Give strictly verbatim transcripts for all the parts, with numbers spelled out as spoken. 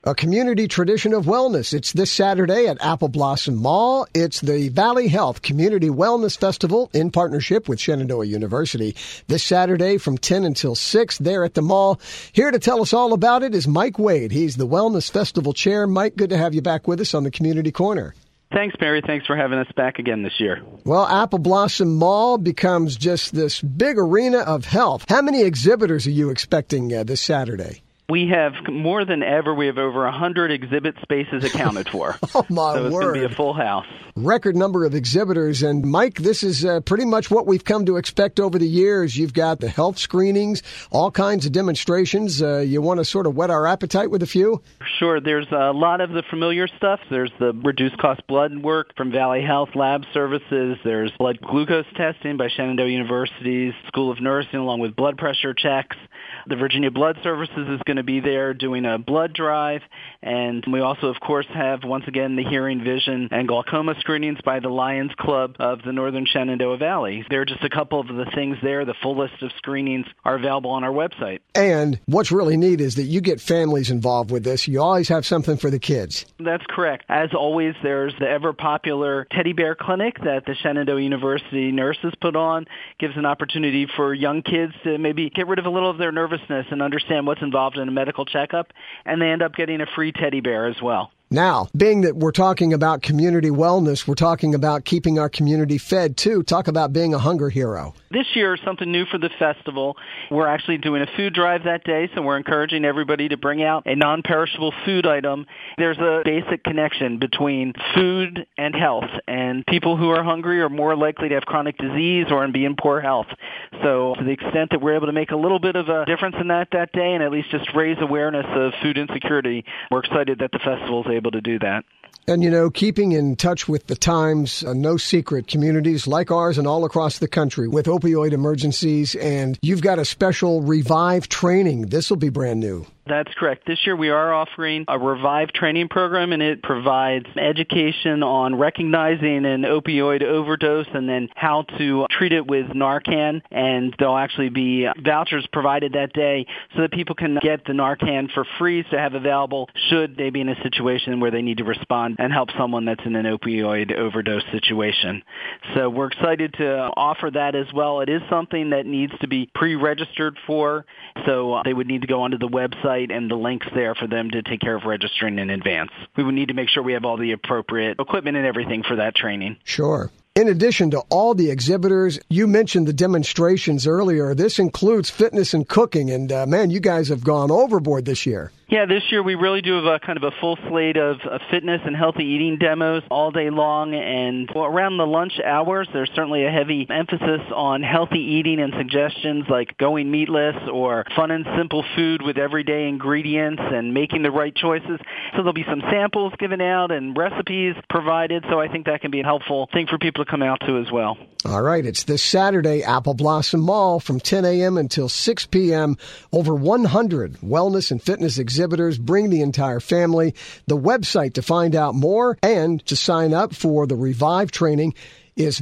A community tradition of wellness. It's this Saturday at Apple Blossom Mall. It's the Valley Health Community Wellness Festival in partnership with Shenandoah University. This Saturday from ten until six there at the mall. Here to tell us all about it is Mike Wade. He's the Wellness Festival Chair. Mike, good to have you back with us on the Community Corner. Thanks, Barry. Thanks for having us back again this year. Well, Apple Blossom Mall becomes just this big arena of health. How many exhibitors are you expecting uh, this Saturday? We have more than ever. We have over one hundred exhibit spaces accounted for. Oh, my so it's word. going to be a full house. Record number of exhibitors. And, Mike, this is uh, pretty much what we've come to expect over the years. You've got the health screenings, all kinds of demonstrations. Uh, you want to sort of whet our appetite with a few? Sure. There's a lot of the familiar stuff. There's the reduced-cost blood work from Valley Health Lab Services. There's blood glucose testing by Shenandoah University's School of Nursing, along with blood pressure checks. The Virginia Blood Services is going to be there doing a blood drive. And we also, of course, have, once again, the hearing, vision, and glaucoma screenings by the Lions Club of the Northern Shenandoah Valley. There are just a couple of the things there. The full list of screenings are available on our website. And what's really neat is that you get families involved with this. You always have something for the kids. That's correct. As always, there's the ever-popular Teddy Bear Clinic that the Shenandoah University nurses put on. Gives an opportunity for young kids to maybe get rid of a little of their nervousness and understand what's involved in a medical checkup, and they end up getting a free teddy bear as well. Now, being that we're talking about community wellness, we're talking about keeping our community fed, too. Talk about being a hunger hero. This year, something new for the festival. We're actually doing a food drive that day, so we're encouraging everybody to bring out a non-perishable food item. There's a basic connection between food and health, and people who are hungry are more likely to have chronic disease or be in poor health. So to the extent that we're able to make a little bit of a difference in that that day and at least just raise awareness of food insecurity, we're excited that the festival is able to do that. And, you know, keeping in touch with the times, uh, no secret, communities like ours and all across the country with opioid emergencies, and you've got a special Revive training. This will be brand new. That's correct. This year we are offering a Revive training program, and it provides education on recognizing an opioid overdose and then how to treat it with Narcan. And there'll actually be vouchers provided that day so that people can get the Narcan for free to have available should they be in a situation where they need to respond and help someone that's in an opioid overdose situation. So we're excited to offer that as well. It is something that needs to be pre-registered for, so they would need to go onto the website and the links there for them to take care of registering in advance. We would need to make sure we have all the appropriate equipment and everything for that training. Sure. In addition to all the exhibitors, you mentioned the demonstrations earlier. This includes fitness and cooking, and uh, man, you guys have gone overboard this year. Yeah, this year we really do have a kind of a full slate of, of fitness and healthy eating demos all day long. And around the lunch hours, there's certainly a heavy emphasis on healthy eating and suggestions like going meatless or fun and simple food with everyday ingredients and making the right choices. So there'll be some samples given out and recipes provided. So I think that can be a helpful thing for people to come out to as well. All right. It's this Saturday, Apple Blossom Mall from ten a.m. until six p.m. Over one hundred wellness and fitness exhibitors. Exhibitors, bring the entire family. The website to find out more and to sign up for the Revive training is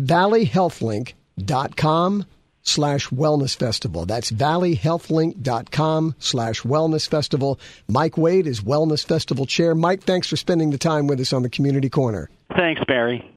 valleyhealthlink.com slash wellness festival. That's valleyhealthlink.com slash wellness festival. Mike Wade is Wellness Festival Chair. Mike, thanks for spending the time with us on the Community Corner. Thanks, Barry.